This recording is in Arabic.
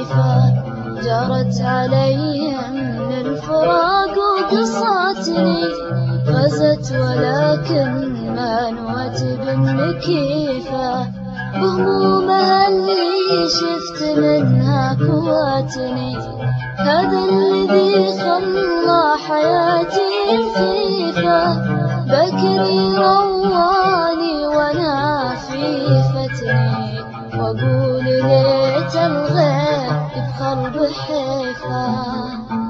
خفيفة جرت علي من الفراق وقصتني، غزت ولكن ما نوت بالنكيفة، بهمومها اللي شفت منها قوتني، هذا الذي خلى حياتي لطيفة، بكني رواني وانا في فتني، واقول ليت الغيب بقلب حيفة.